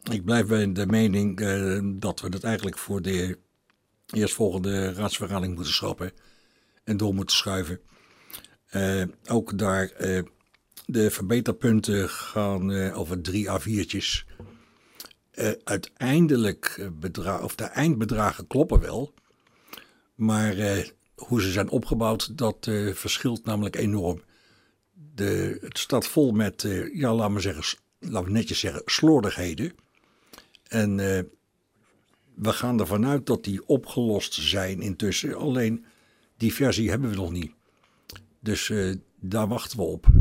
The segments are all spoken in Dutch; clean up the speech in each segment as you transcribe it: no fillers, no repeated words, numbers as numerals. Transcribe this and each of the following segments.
Ik blijf bij de mening dat we dat eigenlijk voor de eerstvolgende raadsvergadering moeten schrappen en door moeten schuiven. Ook daar de verbeterpunten gaan over 3 A4'tjes. Uiteindelijk de eindbedragen kloppen wel, maar hoe ze zijn opgebouwd, dat verschilt namelijk enorm. Het staat vol met, laten we netjes zeggen, slordigheden. En we gaan ervan uit dat die opgelost zijn intussen. Alleen die versie hebben we nog niet. Dus daar wachten we op.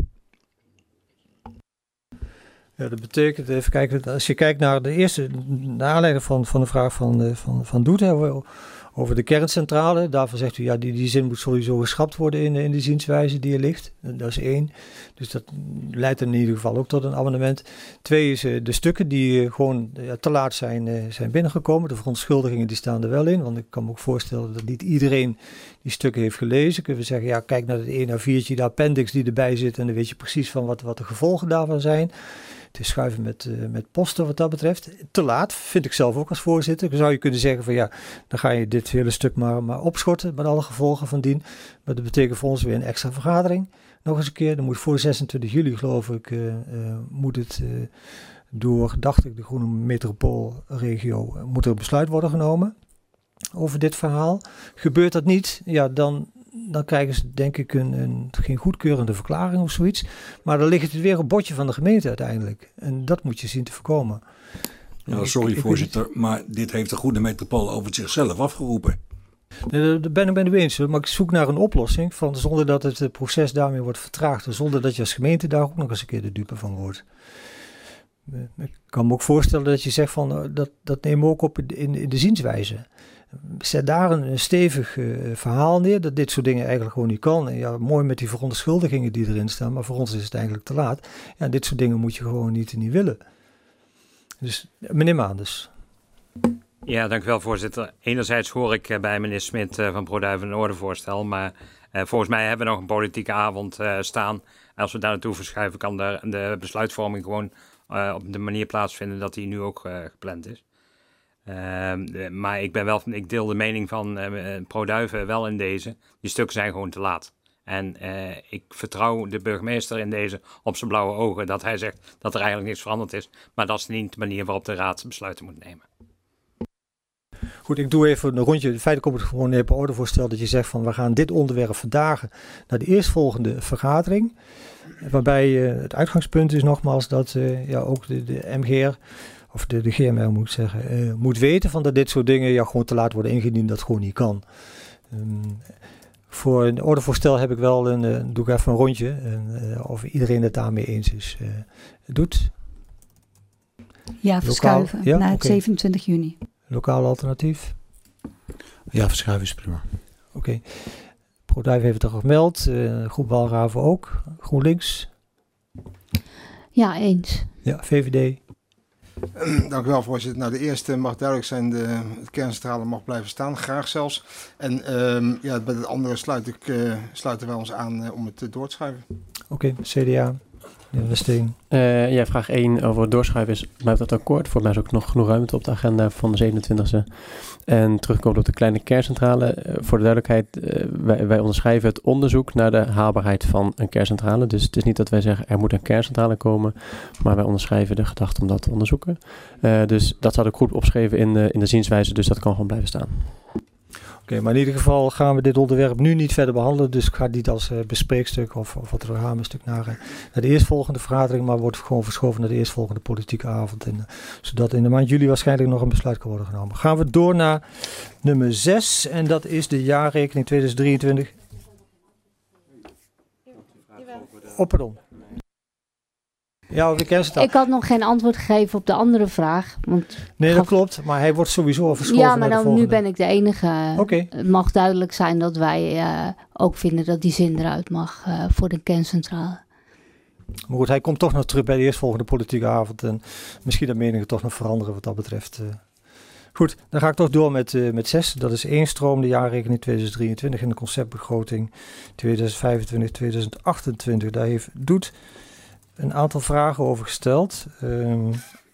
Ja, dat betekent, even kijken, als je kijkt naar naar aanleiding van de vraag van Doet, over de kerncentrale, daarvan zegt u, ja, die zin moet sowieso geschrapt worden in de zienswijze die er ligt. Dat is 1. Dus dat leidt in ieder geval ook tot een amendement. 2 is de stukken die gewoon te laat zijn binnengekomen. De verontschuldigingen die staan er wel in, want ik kan me ook voorstellen dat niet iedereen die stukken heeft gelezen. Kunnen we zeggen, ja, kijk naar het 1 A4'tje, de appendix die erbij zit en dan weet je precies van wat de gevolgen daarvan zijn. Het is schuiven met posten wat dat betreft. Te laat, vind ik zelf ook als voorzitter. Dan zou je kunnen zeggen van ja, dan ga je dit hele stuk maar opschorten met alle gevolgen van dien. Maar dat betekent voor ons weer een extra vergadering. Nog eens een keer, dan moet voor 26 juli geloof ik, moet het door, dacht ik, de Groene Metropoolregio, moet er een besluit worden genomen over dit verhaal. Gebeurt dat niet, ja, dan krijgen ze denk ik geen goedkeurende verklaring of zoiets. Maar dan ligt het weer op bordje van de gemeente uiteindelijk. En dat moet je zien te voorkomen. Ja, sorry voorzitter, maar dit heeft de Groene Metropool over zichzelf afgeroepen. Nee, daar ben ik het mee eens. Maar ik zoek naar een oplossing zonder dat het proces daarmee wordt vertraagd. En zonder dat je als gemeente daar ook nog eens een keer de dupe van wordt. Ik kan me ook voorstellen dat je zegt van dat nemen we ook op in de zienswijze. Zet daar een stevig verhaal neer dat dit soort dingen eigenlijk gewoon niet kan. En ja, mooi met die verontschuldigingen die erin staan, maar voor ons is het eigenlijk te laat. Ja, dit soort dingen moet je gewoon niet willen. Dus meneer Maanders. Ja, dank u wel, voorzitter. Enerzijds hoor ik bij meneer Smit van ProDuiven een ordevoorstel, maar volgens mij hebben we nog een politieke avond staan. Als we daar naartoe verschuiven, kan de besluitvorming gewoon op de manier plaatsvinden dat die nu ook gepland is. Maar ik deel de mening van ProDuiven wel in deze. Die stukken zijn gewoon te laat. En ik vertrouw de burgemeester in deze op zijn blauwe ogen dat hij zegt dat er eigenlijk niks veranderd is. Maar dat is niet de manier waarop de raad besluiten moet nemen. Goed, ik doe even een rondje. In feite komt het gewoon neer op ordevoorstel dat je zegt van we gaan dit onderwerp vandaag naar de eerstvolgende vergadering. Waarbij het uitgangspunt is nogmaals dat ook de MGR... of de GMR moet zeggen, moet weten van dat dit soort dingen gewoon te laat worden ingediend, dat gewoon niet kan. Voor een ordevoorstel heb ik wel doe ik even een rondje, of iedereen het daarmee eens is. Doet? Ja, verschuiven naar het 27 juni. Lokaal alternatief? Ja, verschuiven is prima. Oké. ProDuiven heeft het al gemeld, Groep Walraven ook. GroenLinks? Ja, eens. Ja, VVD? Dank u wel, voorzitter. Nou, de eerste mag duidelijk zijn, de kerncentrale mag blijven staan, graag zelfs. En bij het andere sluiten wij ons aan om het door te schuiven. Oké, CDA. De Steen. Vraag 1 over het doorschuiven blijft dat akkoord. Voor mij is ook nog genoeg ruimte op de agenda van de 27e. En terugkomen op de kleine kerncentrale. Voor de duidelijkheid, wij onderschrijven het onderzoek naar de haalbaarheid van een kerncentrale. Dus het is niet dat wij zeggen er moet een kerncentrale komen, maar wij onderschrijven de gedachte om dat te onderzoeken. Dus dat had ik goed opgeschreven in de zienswijze, dus dat kan gewoon blijven staan. Oké, maar in ieder geval gaan we dit onderwerp nu niet verder behandelen. Dus ik ga niet als bespreekstuk of wat ramenstuk naar de eerstvolgende vergadering, maar wordt gewoon verschoven naar de eerstvolgende politieke avond. En, zodat in de maand juli waarschijnlijk nog een besluit kan worden genomen. Gaan we door naar nummer 6 en dat is de jaarrekening 2023. Pardon. Ja, de kerncentrale. Ik had nog geen antwoord gegeven op de andere vraag. Nee, dat klopt. Maar hij wordt sowieso verschoven. Ja, maar nu ben ik de enige. Okay. Het mag duidelijk zijn dat wij ook vinden dat die zin eruit mag voor de kerncentrale. Maar goed, hij komt toch nog terug bij de eerstvolgende politieke avond. En misschien de meningen toch nog veranderen wat dat betreft. Goed, dan ga ik toch door met 6. Dat is één-stroom, de jaarrekening 2023 en de conceptbegroting 2025-2028. Daar heeft Doet een aantal vragen over gesteld.